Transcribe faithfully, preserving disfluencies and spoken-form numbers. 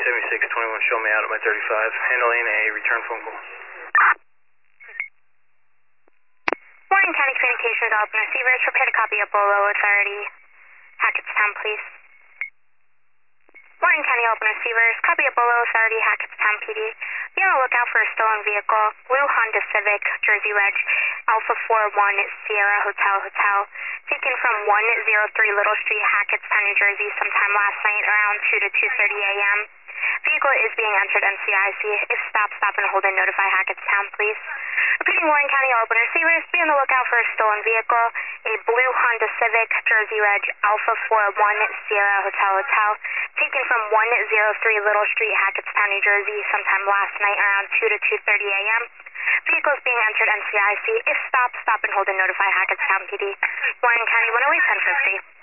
seventy-six twenty-one, show me out at my thirty-five. Handling a return phone call. Warren County Communications, all open receivers. Prepare to copy a Bolo Authority. Hackettstown, please. Warren County open receivers. Copy a Bolo Authority, Hackettstown P D. Be on the lookout for a stolen vehicle. Blue Honda Civic, Jersey Reg, Alpha four one Sierra Hotel Hotel. Taken from one oh three Little Street, Hackettstown, New Jersey, sometime last night around two to two thirty a m Vehicle is being entered N C I C. If stop, stop and hold and notify Hackettstown, please. Repeating, Warren County open receivers. Be on the lookout for a stolen vehicle. A blue Honda Civic, Jersey Reg, Alpha four one Sierra Hotel Hotel. Taken from one oh three Little Street, Hackettstown, New Jersey, sometime last night around two to two thirty a m Vehicle is being entered N C I C. If stop, stop and hold and notify Hackettstown P D. Warren County one oh eight ten fifty.